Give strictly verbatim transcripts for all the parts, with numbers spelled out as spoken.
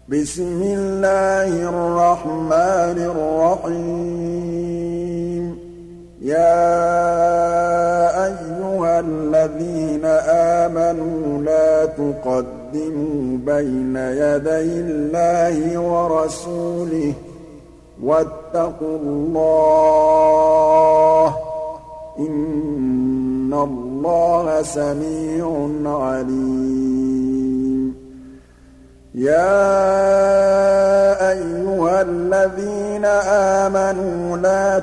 بسم الله الرحمن الرحيم يا أيها الذين آمنوا لا تقدموا بين يدي الله ورسوله واتقوا الله إن الله سميع عليم يا أيها الذين آمنوا لا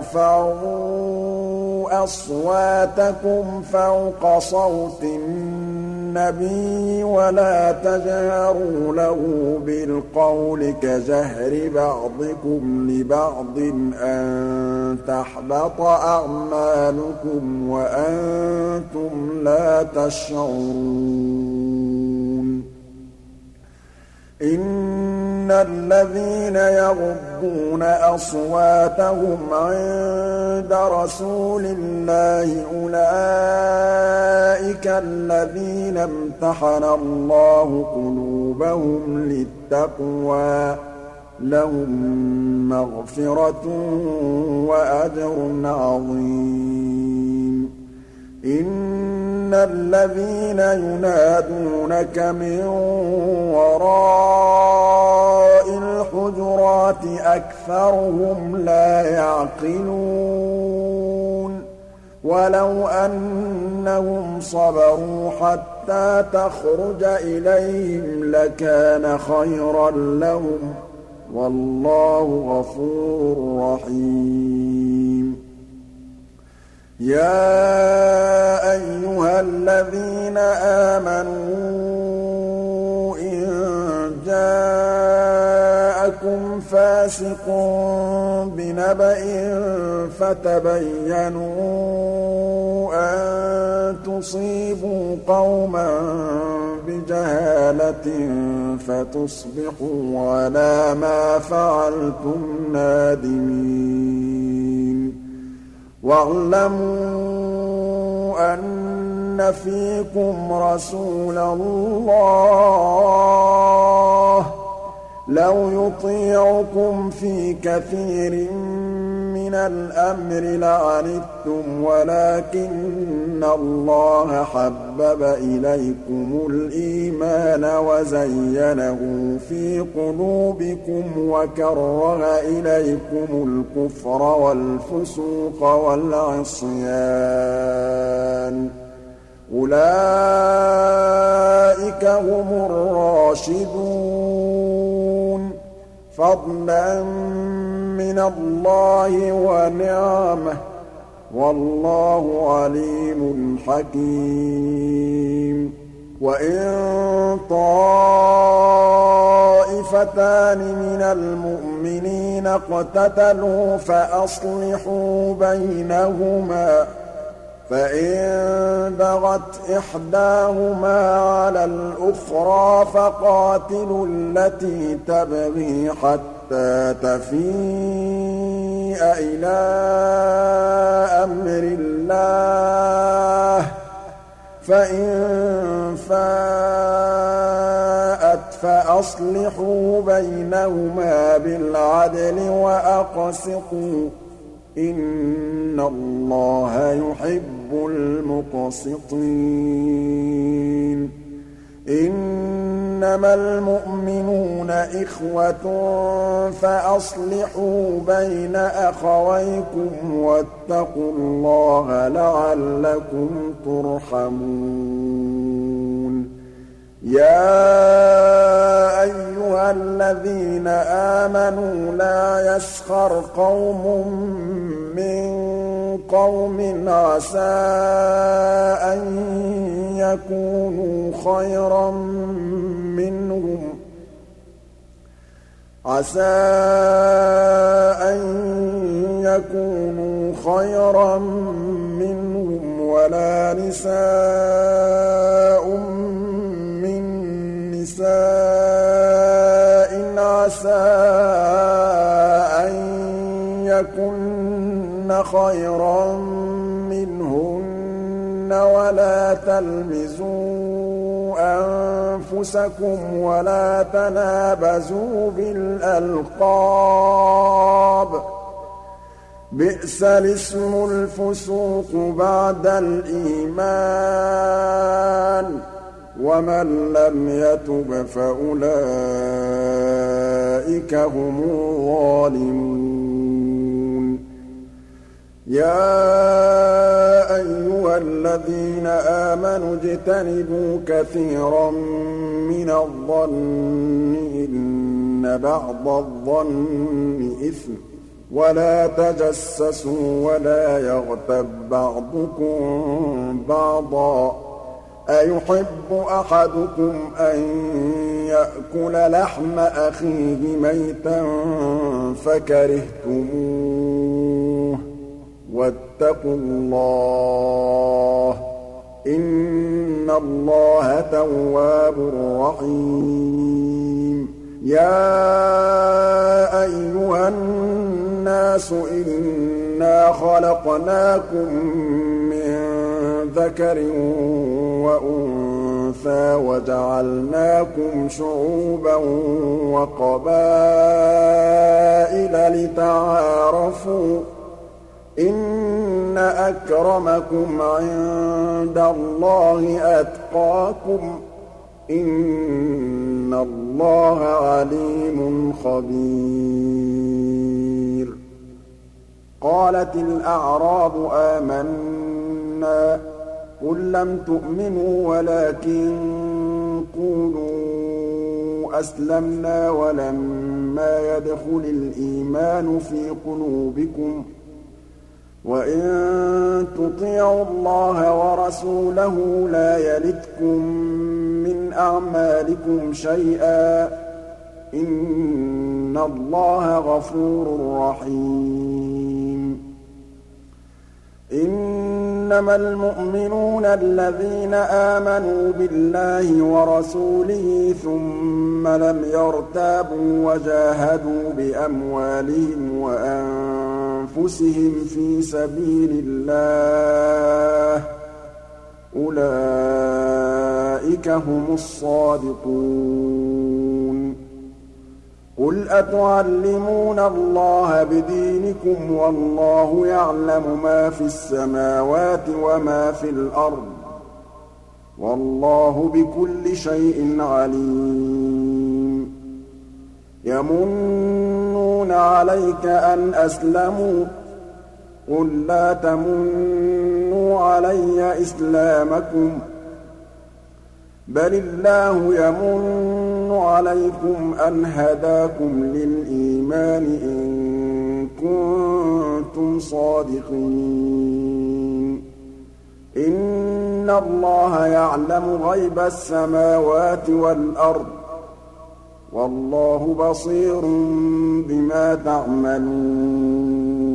ترفعوا أصواتكم فوق صوت النبي ولا تجهروا له بالقول كجهر بعضكم لبعض أن تحبط أعمالكم وأنتم لا تشعرون إن الذين يغضون أصواتهم عند رسول الله أولئك الذين امتحن الله قلوبهم للتقوى لهم مغفرة وأجر عظيم إن الذين ينادونك من وراء الحجرات أكثرهم لا يعقلون ولو أنهم صبروا حتى تخرج إليهم لكان خيرا لهم والله غفور رحيم يا أيها الذين آمنوا إن جاءكم فاسق بنبأ فتبينوا أن تصيبوا قوما بجهالة فتصبحوا على ما فعلتم نادمين واعلموا أن فيكم رسول الله لو يطيعكم في كثير من الأمر لعنتم ولكن الله حبب إليكم الإيمان وزينه في قلوبكم وكره إليكم الكفر والفسوق والعصيان أولئك هم الراشدون فضلا من الله ونعمه والله عليم حكيم وإن طائفتان من المؤمنين اقتتلوا فأصلحوا بينهما فإن بغت إحداهما على الأخرى فقاتلوا التي تبغي حتى تفيء إلى أمر الله فإن فاءت فأصلحوا بينهما بالعدل وأقسطوا إن الله يحب المقسطين إنما المؤمنون إخوة فأصلحوا بين أخويكم واتقوا الله لعلكم ترحمون يا أيها الذين آمنوا لا يسخر قوم من قوم عسى أن يكونوا خيرا منهم عسى أن يكونوا خيرا منهم ولا نساء من نساء عسى أن يكن خيرا منهن ولا تلمزوا أنفسكم ولا تنابزوا بالألقاب بئس الاسم الفسوق بعد الإيمان ومن لم يتب فأولئك هم الظالمون يا أيها الذين آمنوا اجتنبوا كثيرا من الظن إن بعض الظن إثم ولا تجسسوا ولا يغتب بعضكم بعضا أيحب أحدكم أن يأكل لحم أخيه ميتا فكرهتموه واتقوا الله إن الله تواب رحيم يا أيها الناس إنا خلقناكم من ذكر وأنثى وجعلناكم شعوبا وقبائل لتعارفوا إن أكرمكم عند الله أتقاكم إن الله عليم خبير قالت الأعراب آمنا قل لم تؤمنوا ولكن قولوا أسلمنا ولما يدخل الإيمان في قلوبكم وإن تطيعوا الله ورسوله لا يلتكم من أعمالكم شيئا إن الله غفور رحيم إنما المؤمنون الذين آمنوا بالله ورسوله ثم لم يرتابوا وجاهدوا بأموالهم وأنفسهم في سبيل الله أولئك هم الصادقون قل أتعلمون الله بدينكم والله يعلم ما في السماوات وما في الأرض والله بكل شيء عليم يمنون عليك أن أسلموا قل لا تمنوا علي إسلامكم بل الله يمن عليكم أن هداكم للإيمان إن كنتم صادقين إن الله يعلم غيب السماوات والأرض والله بصير بما تعملون